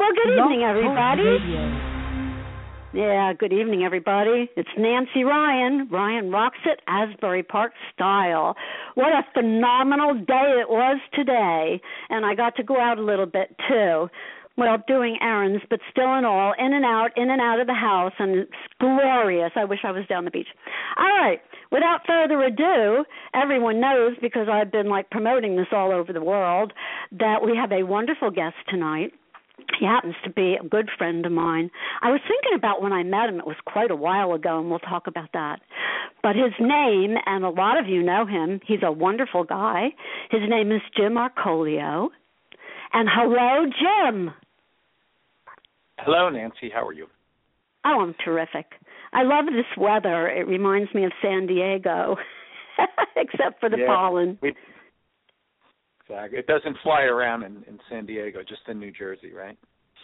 Well, good evening, everybody. Radio. Yeah, good evening, everybody. It's Nancy Ryan. Ryan rocks it, Asbury Park style. What a phenomenal day it was today. And I got to go out a little bit, too. Well, doing errands, but still in all, in and out of the house, and it's glorious. I wish I was down the beach. All right, without further ado, everyone knows, because I've been, promoting this all over the world, that we have a wonderful guest tonight. He happens to be a good friend of mine. I was thinking about when I met him. It was quite a while ago, and we'll talk about that. But his name, and a lot of you know him, he's a wonderful guy. His name is Jim Arcolio. And hello, Jim. Hello, Nancy. How are you? Oh, I'm terrific. I love this weather. It reminds me of San Diego, except for the pollen. Exactly. It doesn't fly around in San Diego, just in New Jersey, right?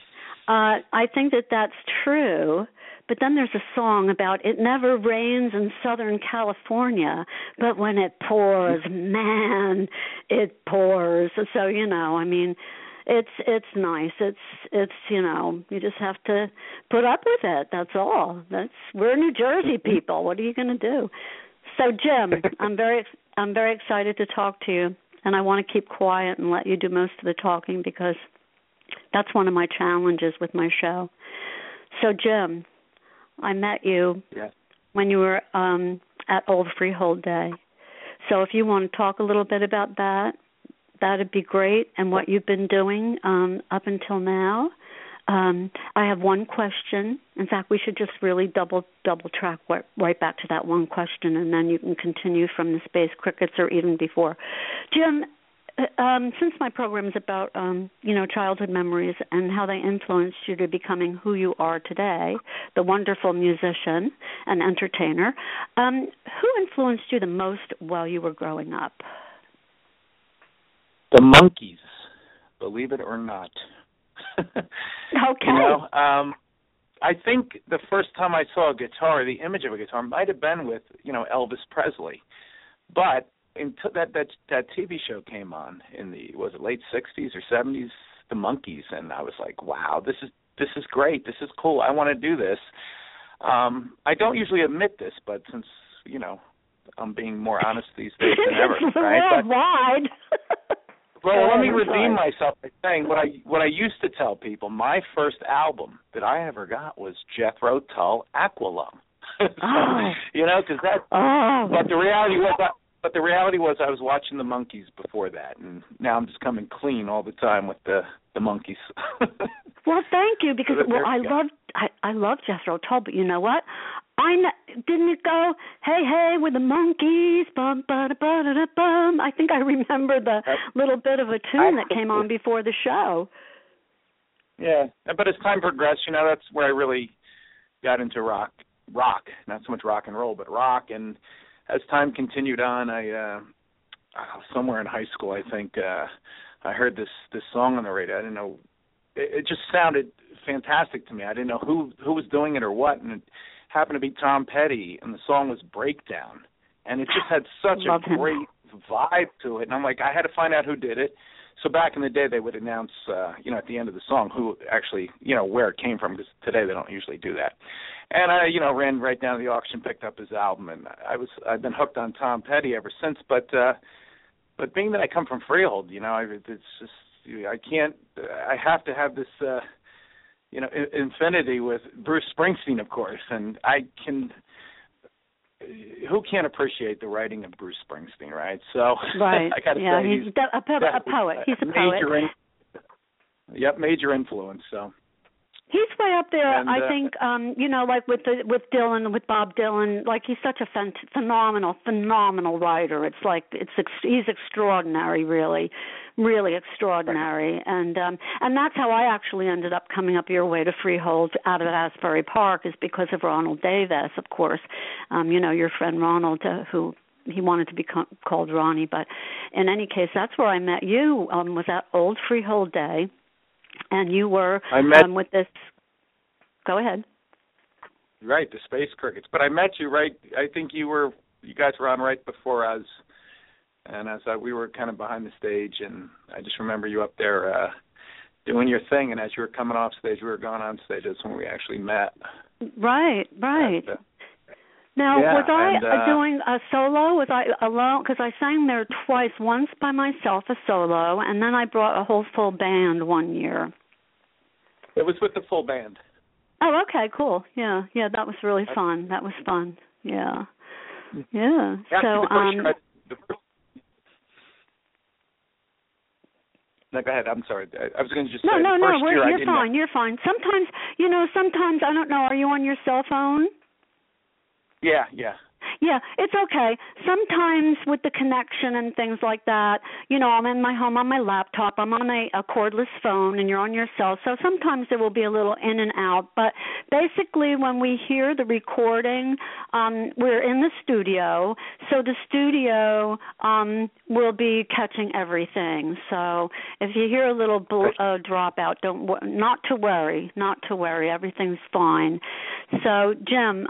I think that's true. But then there's a song about it never rains in Southern California, but when it pours, man, it pours. So, it's nice. It's you just have to put up with it. That's all. We're New Jersey people. What are you going to do? So, Jim, I'm very excited to talk to you, and I want to keep quiet and let you do most of the talking because that's one of my challenges with my show. So, Jim, I met you when you were at Old Freehold Day. So if you want to talk a little bit about that, that'd be great, and what you've been doing up until now. I have one question. In fact, we should just really double track right back to that one question, and then you can continue from the space crickets or even before. Jim, since my program is about childhood memories and how they influenced you to becoming who you are today, the wonderful musician and entertainer, who influenced you the most while you were growing up? The Monkees, believe it or not. Okay. I think the first time I saw a guitar, the image of a guitar, might have been with, Elvis Presley. But until that TV show came on in the late 60s or 70s, The Monkees, and I was like, wow, this is great. This is cool. I want to do this. I don't usually admit this, but since, I'm being more honest these days than ever, right? Worldwide. Well, let me redeem myself by saying what I used to tell people. My first album that I ever got was Jethro Tull, Aqualung. Because that. Oh. But the reality was, I was watching the Monkees before that, and now I'm just coming clean all the time with the Monkees. Well, thank you, because I love Jethro Tull, but you know what? Didn't it go, hey, with the Monkees, bum, ba da ba da bum? I think I remember the little bit of a tune that came on before the show. Yeah, but as time progressed, that's where I really got into rock, not so much rock and roll, but rock. And as time continued on, I somewhere in high school, I think, I heard this song on the radio. I didn't know, it just sounded fantastic to me. I didn't know who was doing it or what, and it happened to be Tom Petty, and the song was Breakdown, and it just had such a great vibe to it, and I'm like, I had to find out who did it. So back in the day, they would announce, at the end of the song who actually, where it came from, because today they don't usually do that. And I, ran right down to the auction, picked up his album, and I've been hooked on Tom Petty ever since. But being that I come from Freehold, it's just I have to have this. Infinity with Bruce Springsteen, of course, and who can't appreciate the writing of Bruce Springsteen, right? So right. I got to say, he's a poet. He's a poet. Major influence. So he's way up there. And, I think, with Dylan, with Bob Dylan, he's such a phenomenal writer. He's extraordinary, really extraordinary. Right. And that's how I actually ended up coming up your way to Freehold out of Asbury Park, is because of Ronald Davis, of course. Your friend Ronald, who he wanted to be called Ronnie, but in any case, that's where I met you. Was at Old Freehold Day. And you were with this. Go ahead. Right, the Space Crickets. But I met you right. I think you guys were on right before us, and we were kind of behind the stage, and I just remember you up there doing your thing, and as you were coming off stage, we were going on stage. That's when we actually met. Right. Now, yeah, was I doing a solo? Was I alone? Because I sang there twice, once by myself, a solo, and then I brought a whole full band one year. It was with the full band. Oh, okay, cool. Yeah, that was really fun. That was fun. Yeah. So, No, go ahead. I'm sorry. I was going to just say you're fine. You're fine. Sometimes, I don't know. Are you on your cell phone? Yeah. Yeah, it's okay. Sometimes with the connection and things like that, I'm in my home on my laptop. I'm on a cordless phone, and you're on your cell. So sometimes there will be a little in and out. But basically, when we hear the recording, we're in the studio. So the studio will be catching everything. So if you hear a little dropout, not to worry. Everything's fine. So Jim,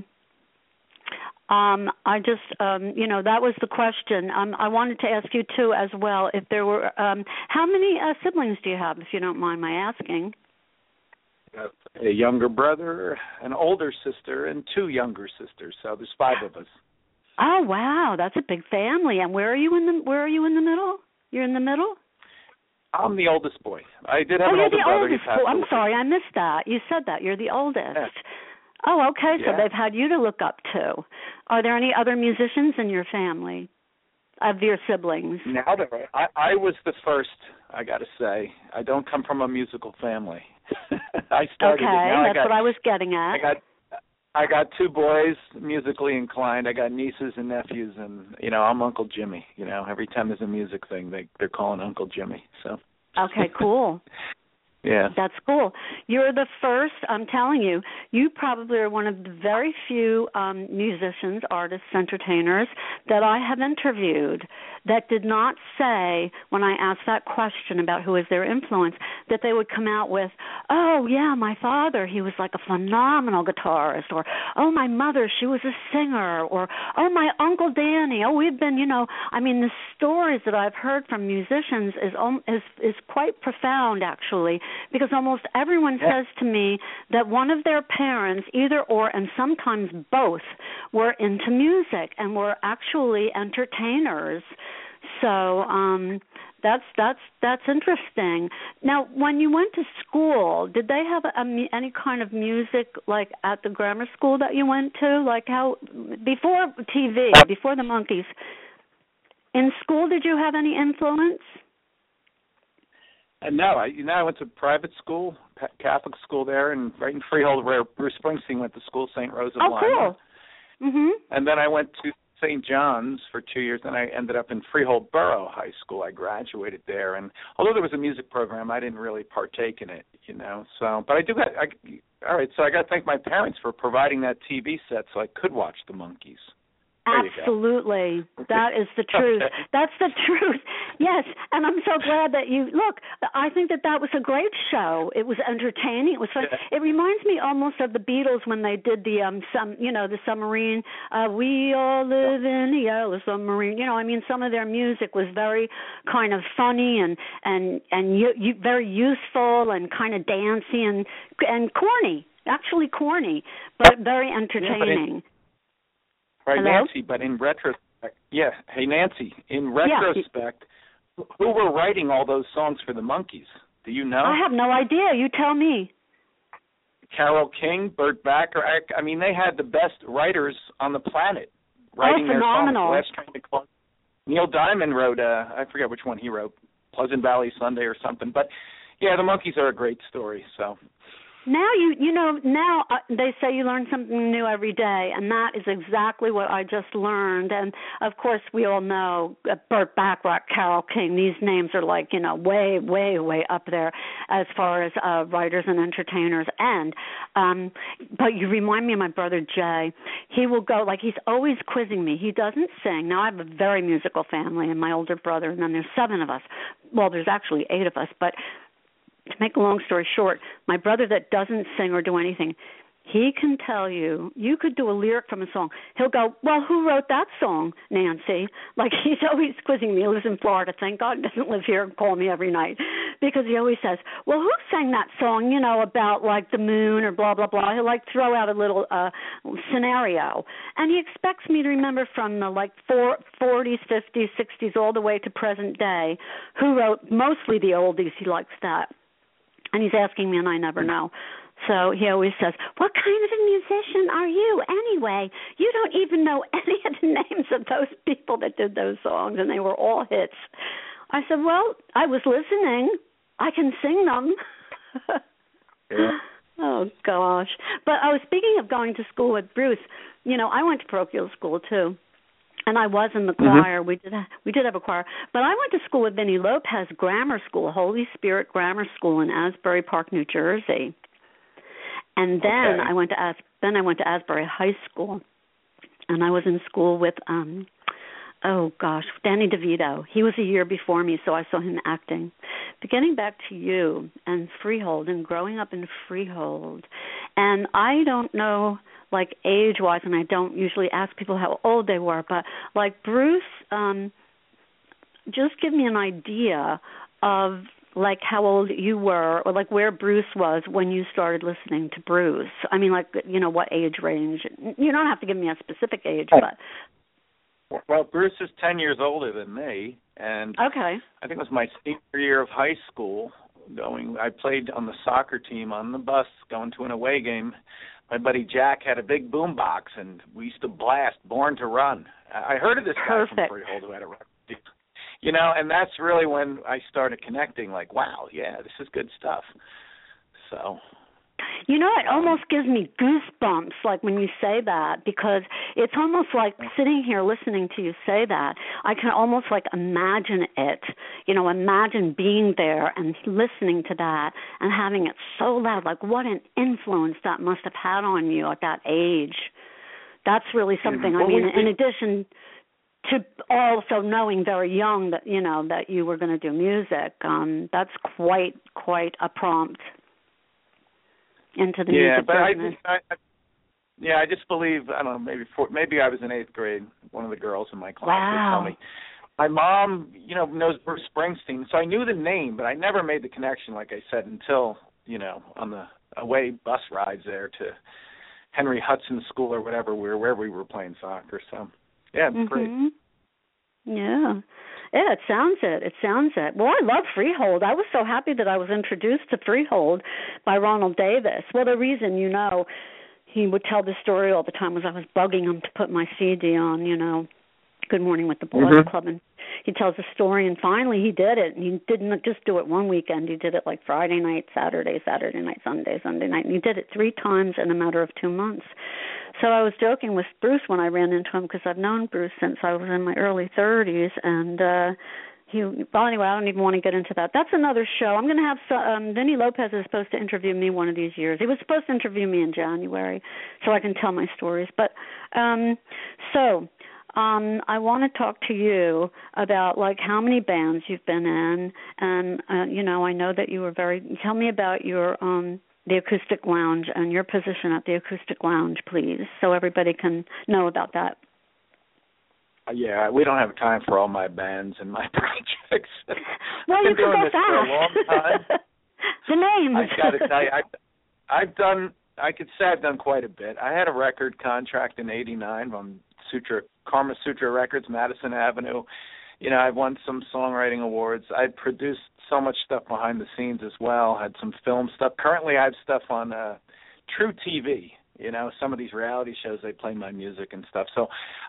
I just, that was the question. I wanted to ask you, too, as well, if there were, how many siblings do you have, if you don't mind my asking? A younger brother, an older sister, and 2 younger sisters. So there's 5 of us. Oh, wow. That's a big family. And where are you in the middle? You're in the middle? I'm the oldest boy. I did have an older brother. You're the oldest. I'm sorry, I missed that. You said that. You're the oldest. Yeah. Oh, okay, so yeah. they've had you to look up to. Are there any other musicians in your family, of your siblings? Now that I was the first, I got to say. I don't come from a musical family. I started okay, it. That's what I was getting at. I got 2 boys, musically inclined. I got nieces and nephews, and, I'm Uncle Jimmy. Every time there's a music thing, they're calling Uncle Jimmy. So. Okay, cool. Yeah. That's cool. You're the first, I'm telling you, you probably are one of the very few musicians, artists, entertainers that I have interviewed that did not say, when I asked that question about who is their influence, that they would come out with, oh, yeah, my father, he was like a phenomenal guitarist, or, oh, my mother, she was a singer, or, oh, my Uncle Danny, we've been, the stories that I've heard from musicians is quite profound, actually, because almost everyone says to me that one of their parents, either or, and sometimes both, were into music and were actually entertainers. So that's interesting. Now, when you went to school, did they have any kind of music like at the grammar school that you went to? Like how before TV, before the Monkees, in school, did you have any influence? No, I went to private school, Catholic school there, and right in Freehold, where Bruce Springsteen went to school, St. Rose of Lima. Oh, cool. Mhm. And then I went to St. John's for 2 years, and I ended up in Freehold Borough High School. I graduated there, and although there was a music program, I didn't really partake in it, So, but I do. All right, so I got to thank my parents for providing that TV set so I could watch the Monkees. Absolutely. That is the truth. Okay. That's the truth. Yes, and I'm so glad that I think that was a great show. It was entertaining. It was fun. Yeah. It reminds me almost of the Beatles when they did the the submarine. We all live in the yellow submarine. Some of their music was very kind of funny and very useful and kind of dancey and corny. Actually corny, but very entertaining. Right, Hello? Nancy, but in retrospect, hey, Nancy, in retrospect, who were writing all those songs for the Monkees? Do you know? I have no idea. You tell me. Carole King, Burt Bacharach. They had the best writers on the planet writing their songs. Neil Diamond wrote, I forget which one he wrote, Pleasant Valley Sunday or something. But, yeah, the Monkees are a great story, so... Now now they say you learn something new every day, and that is exactly what I just learned. And of course, we all know Burt Bacharach, Carole King. These names are like way, way, way up there as far as writers and entertainers. And but you remind me of my brother Jay. He will go he's always quizzing me. He doesn't sing. Now I have a very musical family, and my older brother, and then there's 7 of us. Well, there's actually 8 of us, but. To make a long story short, my brother that doesn't sing or do anything, He can tell you, you could do a lyric from a song. He'll go, well, who wrote that song, Nancy? Like, he's always quizzing me. He lives in Florida. Thank God he doesn't live here and call me every night. Because he always says, well, who sang that song, about, like, the moon or blah, blah, blah. He'll, like, throw out a little scenario. And he expects me to remember from the, like, 40s, 50s, 60s, all the way to present day, who wrote mostly the oldies. He likes that. And he's asking me, and I never know. So he always says, what kind of a musician are you anyway? You don't even know any of the names of those people that did those songs, and they were all hits. I said, well, I was listening. I can sing them. Yeah. Oh, gosh. But I was speaking of going to school with Bruce. I went to parochial school, too. And I was in the choir. Mm-hmm. We did have a choir. But I went to school with Vinnie Lopez Grammar School, Holy Spirit Grammar School in Asbury Park, New Jersey. And then I went to Asbury High School, and I was in school with Danny DeVito. He was a year before me, so I saw him acting. But getting back to you and Freehold and growing up in Freehold, and I don't know, like, age-wise, and I don't usually ask people how old they were, but, like, Bruce, just give me an idea of, like, how old you were, or, like, where Bruce was when you started listening to Bruce. I mean, like, what age range. You don't have to give me a specific age, but... Well, Bruce is 10 years older than me, and okay. I think it was my senior year of high school. I played on the soccer team on the bus going to an away game. My buddy Jack had a big boom box, and we used to blast Born to Run. I heard of this guy from Freehold who had a record deal. And that's really when I started connecting, like, wow, yeah, this is good stuff. So. It almost gives me goosebumps, like, when you say that, because it's almost like sitting here listening to you say that. I can almost, like, imagine it, imagine being there and listening to that and having it so loud. Like, what an influence that must have had on you at that age. That's really something. I mean, in addition to also knowing very young that, that you were going to do music, that's quite a prompt into the music business. I just believe, I don't know, maybe I was in 8th grade. One of the girls in my class would tell me. My mom, knows Bruce Springsteen, so I knew the name, but I never made the connection, like I said, until, on the away bus rides there to Henry Hudson School or wherever we were playing soccer. So, yeah, it's great. Yeah. Yeah, it sounds it. Well, I love Freehold. I was so happy that I was introduced to Freehold by Ronald Davis. Well, the reason, he would tell the story all the time was I was bugging him to put my CD on, Good Morning with the Boys Club, and he tells the story, and finally he did it. And he didn't just do it one weekend. He did it like Friday night, Saturday night, Sunday night, and he did it 3 times in a matter of 2 months. So I was joking with Bruce when I ran into him, because I've known Bruce since I was in my early 30s, and anyway, I don't even want to get into that. That's another show. I'm going to have Vinnie Lopez is supposed to interview me one of these years. He was supposed to interview me in January so I can tell my stories. But I want to talk to you about, like, how many bands you've been in, and I know that you were tell me about your the Acoustic Lounge and your position at the Acoustic Lounge, please, so everybody can know about that. Yeah, we don't have time for all my bands and my projects. Well, you can go fast. For a long time. The names. I've got to tell you, I could say I've done quite a bit. I had a record contract in '89 on Karma Sutra Records, Madison Avenue. I've won some songwriting awards. I've produced so much stuff behind the scenes as well. Had some film stuff. Currently, I have stuff on True TV. Some of these reality shows, they play my music and stuff. So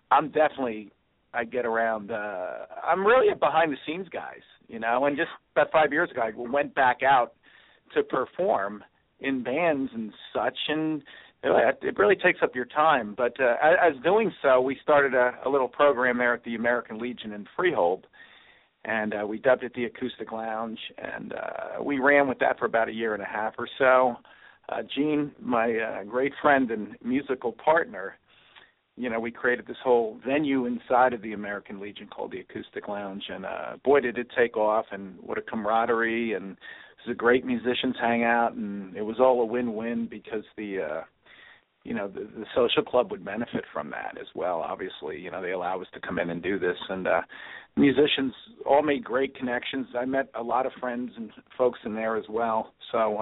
I get around. I'm really a behind-the-scenes guys, and just about 5 years ago, I went back out to perform in bands and such, and it really takes up your time. But as doing so, we started a little program there at the American Legion in Freehold, and we dubbed it the Acoustic Lounge, and we ran with that for about a year and a half or so. Gene, my great friend and musical partner, we created this whole venue inside of the American Legion called the Acoustic Lounge, and boy, did it take off, and what a camaraderie, and it was a great musicians hangout, and it was all a win-win because the the social club would benefit from that as well. Obviously, they allow us to come in and do this, and musicians all made great connections. I met a lot of friends and folks in there as well. So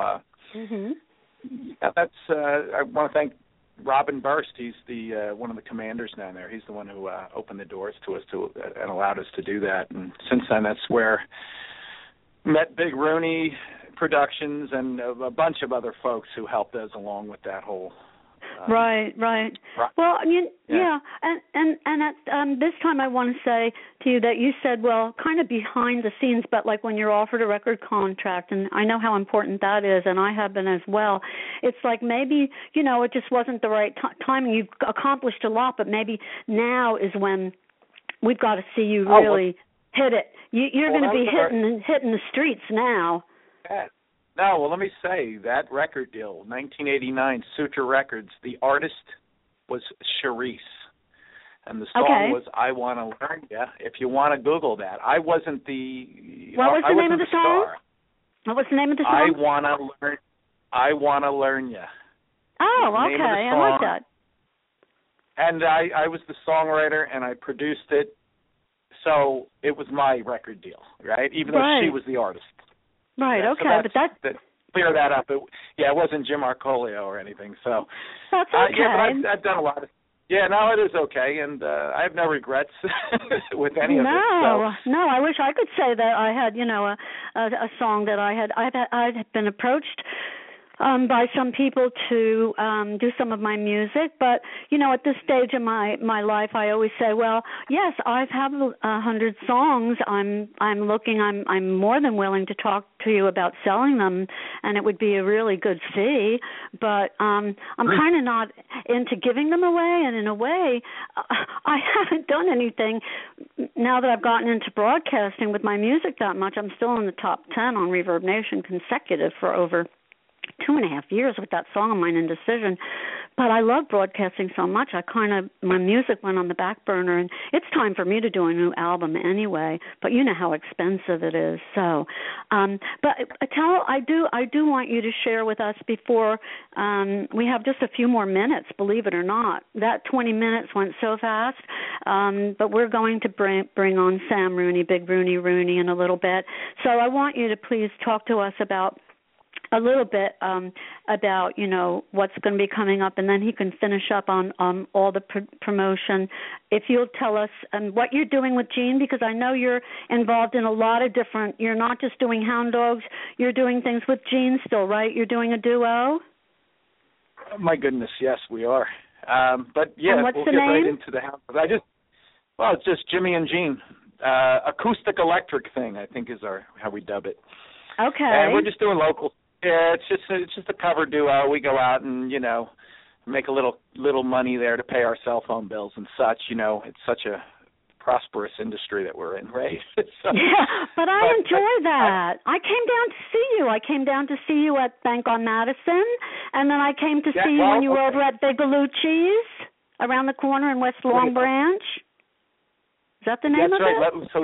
that's I want to thank Robin Burst. He's the one of the commanders down there. He's the one who opened the doors to us and allowed us to do that. And since then, that's where met Big Rooney Productions and a bunch of other folks who helped us along with that whole. Right. Well, yeah. And at this time, I want to say to you that you said, well, kind of behind the scenes, but like when you're offered a record contract, and I know how important that is, and I have been as well. It's like maybe it just wasn't the right timing. You've accomplished a lot, but maybe now is when we've got to see you really hit it. You're going to be hitting the streets now. Yeah. No, well, let me say, that record deal, 1989, Sutra Records, the artist was Charisse, and the song was I Want to Learn Ya, if you want to Google that. I wasn't the What was the name of the song? Star. What was the name of the song? I Want to Learn Ya. Oh, okay, I like that. And I was the songwriter, and I produced it, so it was my record deal, right? Even though she was the artist. Right, yeah, okay, so but clear that up. It wasn't Jim Arcolio or anything. So that's okay. But I've done a lot of. Yeah, no, it is okay, and I have no regrets with any of it. So. No, I wish I could say that I had, a song that I'd been approached by some people to do some of my music, but at this stage of my life, I always say, well, yes, I've had 100 songs. I'm more than willing to talk to you about selling them, and it would be a really good fee. But I'm kind of not into giving them away, and in a way, I haven't done anything now that I've gotten into broadcasting with my music that much. I'm still in the top 10 on Reverb Nation consecutive for over 2.5 years with that song of mine, Indecision. But I love broadcasting so much, my music went on the back burner, and it's time for me to do a new album anyway, but you know how expensive it is. So, but I do want you to share with us before we have just a few more minutes, believe it or not. That 20 minutes went so fast, but we're going to bring on Sam Rooney, Big Rooney in a little bit. So I want you to please talk to us about a little bit about, what's going to be coming up, and then he can finish up on all the promotion. If you'll tell us what you're doing with Gene, because I know you're involved in a lot of different, you're not just doing Hound Dogs, you're doing things with Gene still, right? You're doing a duo? Oh, my goodness, yes, we are. But, yeah, and what's we'll the get name? right into the Hound Dogs. It's just Jimmy and Gene. Acoustic electric thing, I think, is how we dub it. Okay. And we're just doing local. Yeah, it's just a cover duo. We go out and make a little money there to pay our cell phone bills and such. It's such a prosperous industry that we're in, right? But I enjoy that. I came down to see you. I came down to see you at Bank on Madison, and then I came to see you when you were over at Bigalucci's around the corner in West Long Branch. Is that the name of it? That's right. So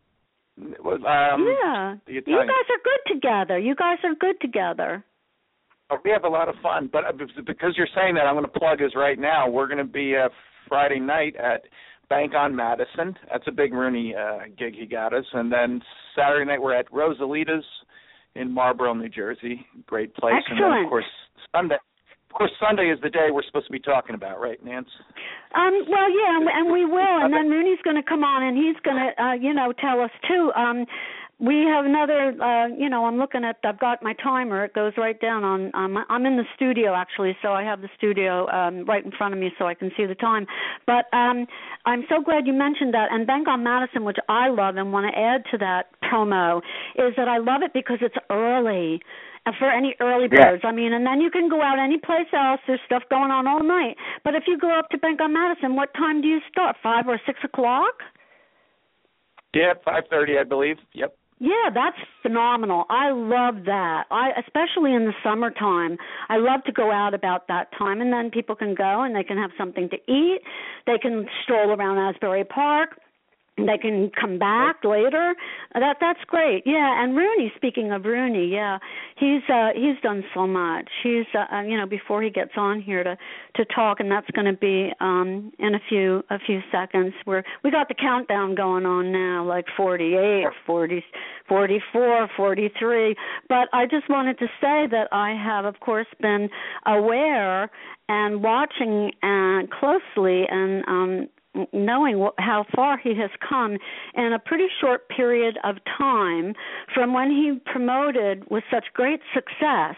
you guys are good together. We have a lot of fun, but because you're saying that, I'm going to plug us right now. We're going to be Friday night at Bank on Madison. That's a Big Rooney gig he got us. And then Saturday night we're at Rosalita's in Marlboro, New Jersey. Great place. Excellent. And then, of course, Sunday is the day we're supposed to be talking about, right, Nance? Well, yeah, and we will. And then Rooney's going to come on, and he's going to, tell us, too. We have another, I've got my timer. It goes right down on, I'm in the studio, actually, so I have the studio right in front of me so I can see the time. But I'm so glad you mentioned that. And Bank on Madison, which I love and want to add to that promo, is that I love it because it's early. For any early birds, I mean, and then you can go out any place else. There's stuff going on all night. But if you go up to Bank on Madison, what time do you start? 5 or 6 o'clock? Yeah, 5:30, I believe. Yep. Yeah, that's phenomenal. I love that. Especially in the summertime. I love to go out about that time, and then people can go and they can have something to eat. They can stroll around Asbury Park. they can come back later. That's great. Yeah, and Rooney, speaking of Rooney, yeah, he's done so much. He's before he gets on here to talk, and that's going to be in a few seconds. We got the countdown going on now, like 48, 40, 44, 43. But I just wanted to say that I have, of course, been aware and watching closely and knowing how far he has come in a pretty short period of time from when he promoted with such great success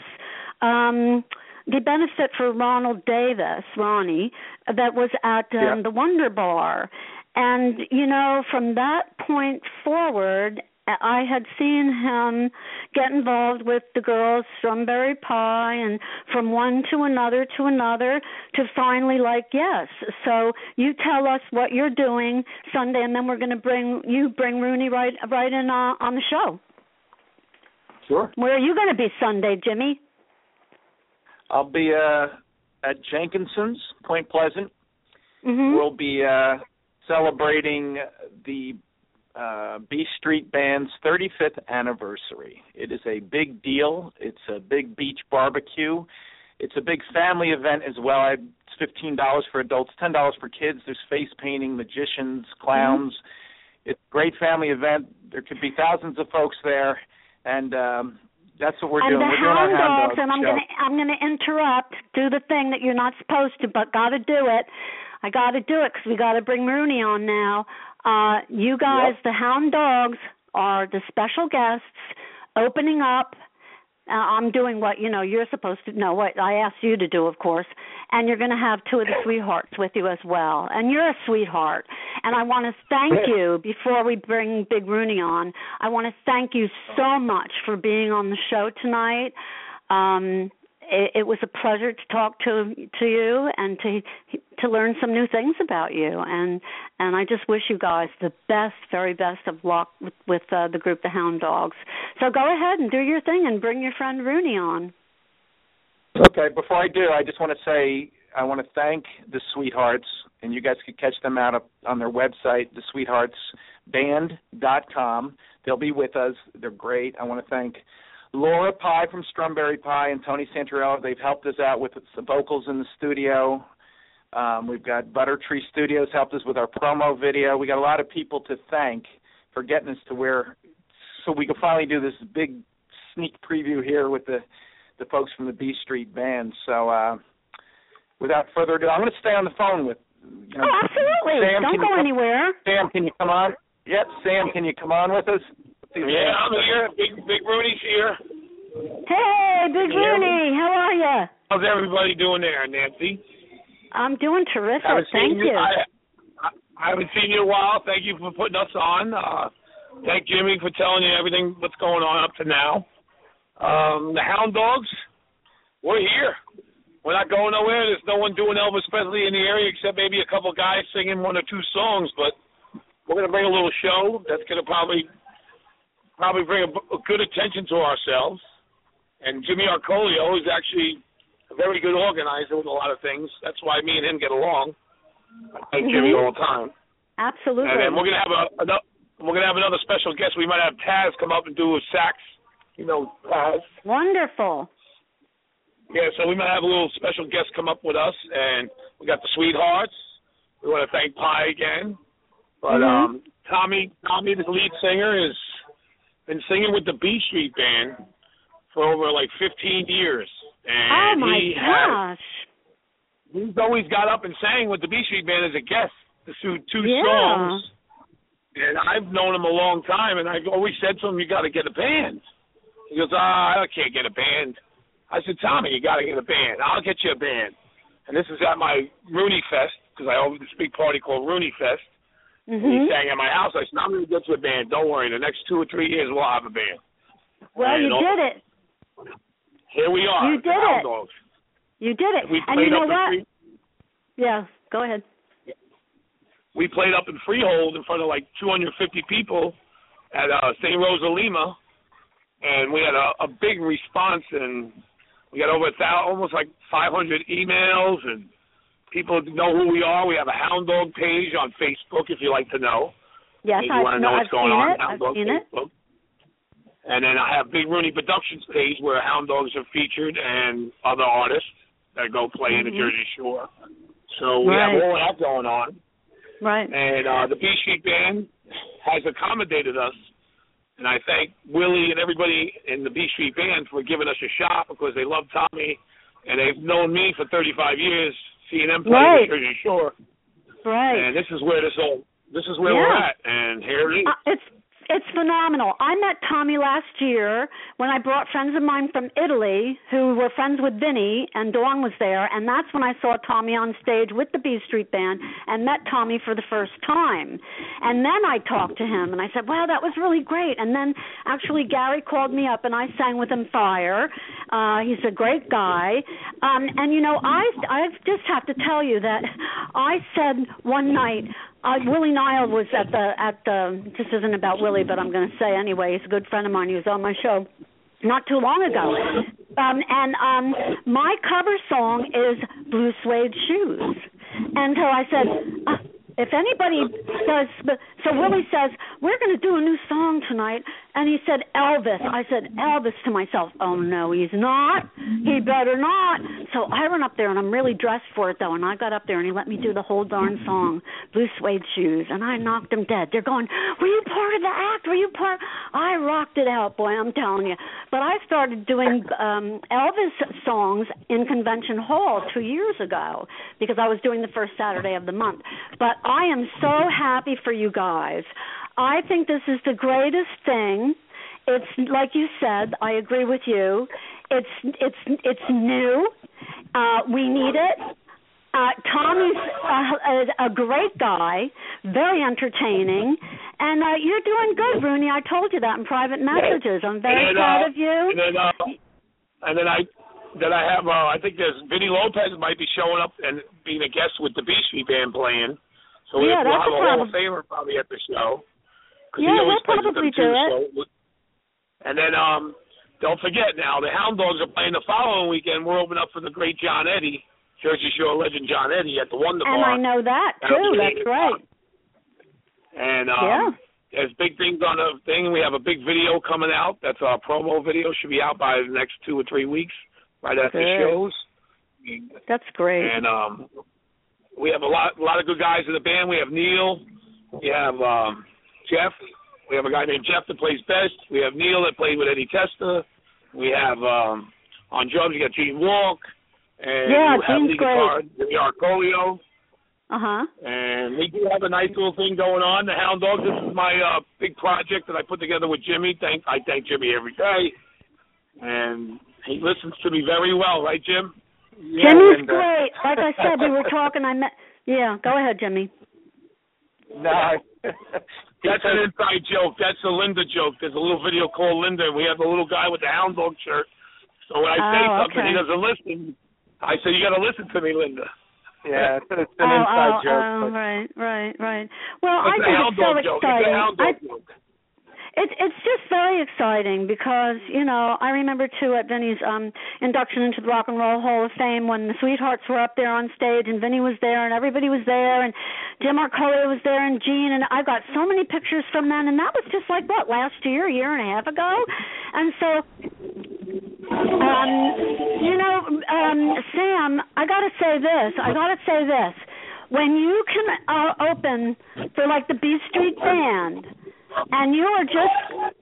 the benefit for Ronald Davis, Ronnie, that was at the Wonder Bar. And, from that point forward, I had seen him get involved with the girls, Strawberry Pie, and from one to another to finally yes. So you tell us what you're doing Sunday, and then we're going to bring Rooney right in on the show. Sure. Where are you going to be Sunday, Jimmy? I'll be at Jenkinson's, Point Pleasant. Mm-hmm. We'll be celebrating the B Street Band's 35th anniversary. It is a big deal. It's a big beach barbecue. It's a big family event as well. It's $15 for adults, $10 for kids. There's face painting, magicians, clowns. Mm-hmm. It's a great family event. There could be thousands of folks there, and that's what we're doing. And the we're doing Hound our Dogs, and I'm gonna interrupt, do the thing that you're not supposed to, but got to do it. I got to do it because we got to bring Rooney on now. You guys, the Hound Dogs, are the special guests opening up. I'm doing what, you're supposed to know, what I asked you to do, of course. And you're going to have two of the sweethearts with you as well. And you're a sweetheart. And I want to thank you, before we bring Big Rooney on, I want to thank you so much for being on the show tonight. It was a pleasure to talk to you and to learn some new things about you. And I just wish you guys the best, very best of luck with the group, the Hound Dogs. So go ahead and do your thing and bring your friend Rooney on. Okay, before I do, I just want to say I want to thank the Sweethearts, and you guys can catch them out on their website, thesweetheartsband.com. They'll be with us. They're great. I want to thank Laura Pye from Strawberry Pie and Tony Santarella. They've helped us out with some vocals in the studio. We've got Buttertree Studios helped us with our promo video. We got a lot of people to thank for getting us to where, so we can finally do this big sneak preview here with the folks from the B Street Band. So without further ado, I'm going to stay on the phone with absolutely. Sam. Don't go anywhere. Sam, can you come on? Yep, Sam, can you come on with us? Yeah, I'm here. Big Rooney's here. Hey, Big Rooney, how are you? How's everybody doing there, Nancy? I'm doing terrific. Thank you. I haven't seen you in a while. Thank you for putting us on. Thank Jimmy for telling you everything what's going on up to now. The Hound Dogs, we're here. We're not going nowhere. There's no one doing Elvis Presley in the area except maybe a couple guys singing one or two songs. But we're going to bring a little show that's going to probably bring a good attention to ourselves. And Jimmy Arcolio is actually a very good organizer with a lot of things. That's why me and him get along. I thank Jimmy all the time. Absolutely. And then we're gonna have another special guest. We might have Taz come up and do a sax. Taz. Wonderful. Yeah, so we might have a little special guest come up with us, and we got the Sweethearts. We want to thank Pie again. But Tommy, the lead singer, has been singing with the B Street Band for over 15 years. And gosh. He's always got up and sang with the B Street Band as a guest to two songs. And I've known him a long time, and I've always said to him, you got to get a band. He goes, I can't get a band. I said, Tommy, you got to get a band. I'll get you a band. And this is at my Rooney Fest, because I own this big party called Rooney Fest. And he sang at my house. I said, I'm going to get you a band. Don't worry. The next 2 or 3 years, we'll have a band. Well, you did it. Here we are. You did it. Dogs. You did it. We and you know what? Yeah, go ahead. We played up in Freehold in front of 250 people at St. Rosa Lima, and we had a big response, and we got over almost 500 emails, and people know who we are. We have a Hound Dog page on Facebook, if you like to know. Yes, if you want to know what's going on, Hound Dog I've seen Facebook. And then I have Big Rooney Productions page where Hound Dogs are featured and other artists that go play in the Jersey Shore. So we have all that going on. Right. And the B Street Band has accommodated us. And I thank Willie and everybody in the B Street Band for giving us a shot because they love Tommy. And they've known me for 35 years, seeing them play in the Jersey Shore. Right. And this is where we're at. And here it is. It's phenomenal. I met Tommy last year when I brought friends of mine from Italy who were friends with Vinny, and Dawn was there, and that's when I saw Tommy on stage with the B Street Band and met Tommy for the first time. And then I talked to him, and I said, wow, that was really great. And then actually Gary called me up, and I sang with him Fire. He's a great guy. And, you know, I just have to tell you that I said one night, Willie Nile was at the. This isn't about Willie, but I'm going to say anyway. He's a good friend of mine. He was on my show not too long ago, and my cover song is Blue Suede Shoes, and so I said, if anybody does, so Willie says, we're going to do a new song tonight, and he said Elvis. I said Elvis to myself, oh no, he's not. He better not. So I run up there, and I'm really dressed for it though, and I got up there, and he let me do the whole darn song, Blue Suede Shoes, and I knocked them dead. They're going, were you part of the act? Were you part? I rocked it out, boy, I'm telling you. But I started doing Elvis songs in Convention Hall 2 years ago because I was doing the first Saturday of the month. But I am so happy for you guys. I think this is the greatest thing. It's like you said. I agree with you. It's new. We need it. Tommy's a great guy, very entertaining, and you're doing good, Rooney. I told you that in private messages. I'm very proud of you. And then I have I think there's Vinny Lopez might be showing up and being a guest with the B Street Band playing. So we'll have a Hall of Famer probably at the show. Yeah, we'll probably do it. So, and then don't forget now, the Hound Dogs are playing the following weekend. We're opening up for the great John Eddy, Jersey Shore legend John Eddy at the Wonder Bar. And I know that, too. That's right. And there's big things on the thing. We have a big video coming out. That's our promo video. Should be out by the next 2 or 3 weeks, right after shows. That's great. And we have a lot of good guys in the band. We have Neil. We have Jeff. We have a guy named Jeff that plays bass. We have Neil that played with Eddie Testa. We have on drums, you got Gene Walk. And you have lead guitar, Jimmy Arcolio. And we do have a nice little thing going on. The Hound Dogs, this is my big project that I put together with Jimmy. I thank Jimmy every day. And he listens to me very well, right, Jim? Yeah, Jimmy's great. Like I said, we were talking. Yeah, go ahead, Jimmy. No. That's an inside joke. That's a Linda joke. There's a little video called Linda, and we have the little guy with the Hound Dog shirt. So when I say something, he doesn't listen. I say, you got to listen to me, Linda. Yeah, it's an inside joke. Right. Well, I think it's so exciting. It's just very exciting because, you know, I remember, too, at Vinny's induction into the Rock and Roll Hall of Fame when the Sweethearts were up there on stage and Vinny was there and everybody was there and Jim Arcolio was there and Gene, and I got so many pictures from then, and that was just like, last year and a half ago? And so, you know, Sam, I got to say this. When you can open for, like, the B Street Band, and you are just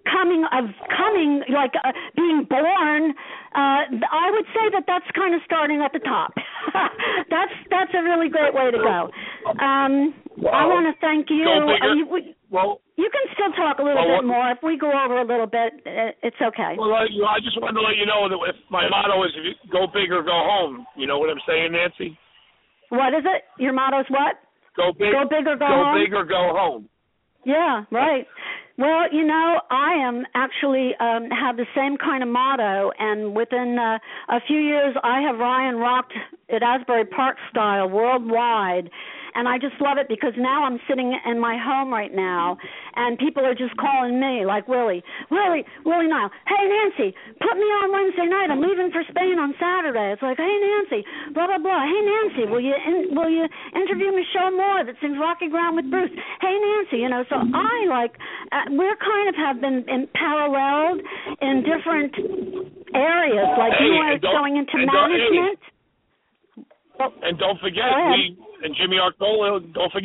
being born, I would say that's kind of starting at the top. That's a really great way to go. I want to thank you. You can still talk a little bit more. If we go over a little bit, it's okay. Well, I just wanted to let you know that if my motto is go big or go home. You know what I'm saying, Nancy? What is it? Your motto is what? Go big or go home. Go big or go home. Yeah, right. Well, you know, I am actually have the same kind of motto, and within a few years, I have Ryan rocked at Asbury Park style worldwide, And I just love it because now I'm sitting in my home right now, and people are just calling me, like Willie Nile. Hey, Nancy, put me on Wednesday night. I'm leaving for Spain on Saturday. It's like, hey, Nancy, blah, blah, blah. Hey, Nancy, will you interview Michelle Moore that sings Rocky Ground with Bruce? Hey, Nancy, so we're kind of have been paralleled in different areas. Like you are going into management. And don't forget, me and Jimmy Arcolio,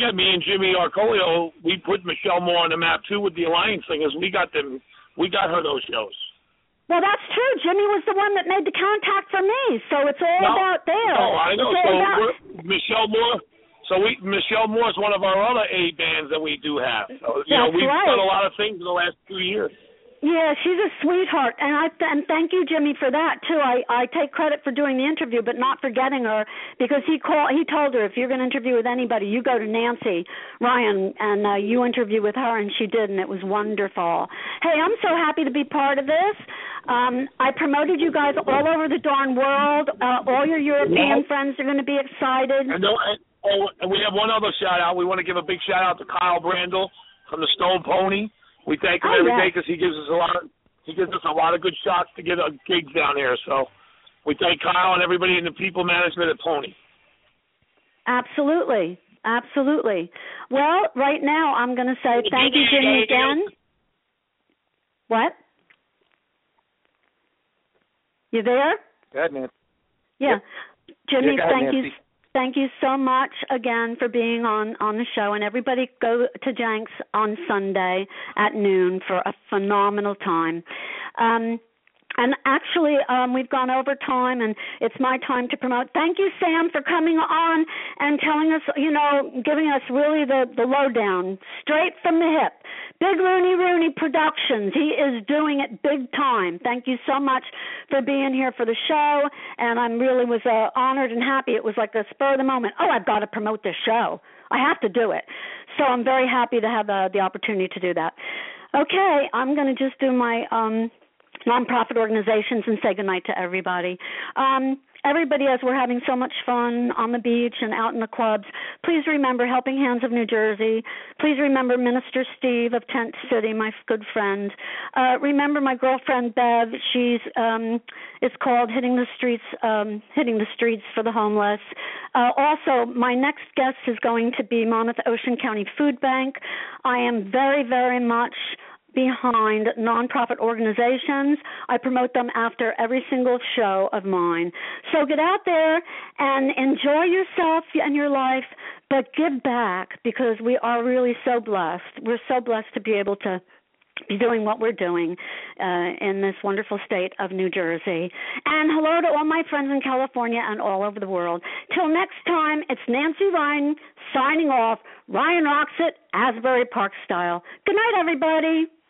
we put Michelle Moore on the map too with the Alliance singers. We got her those shows. Well, that's true. Jimmy was the one that made the contact for me, so it's all about there. No, I know. Michelle Moore. Michelle Moore is one of our other A bands that we do have. So, we've done a lot of things in the last 2 years. Yeah, she's a sweetheart, and thank you, Jimmy, for that too. I take credit for doing the interview, but not for getting her, because he told her, if you're going to interview with anybody, you go to Nancy Ryan and you interview with her, and she did, and it was wonderful. Hey, I'm so happy to be part of this. I promoted you guys all over the darn world. All your European friends are going to be excited. And we have one other shout out. We want to give a big shout out to Kyle Brandel from the Stone Pony. We thank him every day because he gives us a lot of good shots to get gigs down here. So we thank Kyle and everybody in the people management at Pony. Absolutely. Well, right now I'm going to say thank you, Jimmy, again. What? You there? Go ahead, Nancy. Yeah. Jimmy, thank you. Thank you so much again for being on the show, and everybody go to Jenks on Sunday at noon for a phenomenal time. And actually, we've gone over time, and it's my time to promote. Thank you, Sam, for coming on and telling us, giving us really the lowdown, straight from the hip. Big Rooney Productions. He is doing it big time. Thank you so much for being here for the show, and I really was honored and happy. It was like the spur of the moment. Oh, I've got to promote this show. I have to do it. So I'm very happy to have the opportunity to do that. Okay, I'm going to just do my nonprofit organizations and say goodnight to everybody. Everybody, as we're having so much fun on the beach and out in the clubs, please remember Helping Hands of New Jersey. Please remember Minister Steve of Tent City, my good friend. Remember my girlfriend Bev. It's called Hitting the Streets for the Homeless. Also, my next guest is going to be Monmouth Ocean County Food Bank. I am very, very much behind nonprofit organizations. I promote them after every single show of mine. So get out there and enjoy yourself and your life, but give back, because we are really so blessed. We're so blessed to be able to be doing what we're doing in this wonderful state of New Jersey. And hello to all my friends in California and all over the world. Till next time, it's Nancy Ryan signing off. Ryan rocks it, Asbury Park style. Good night, everybody.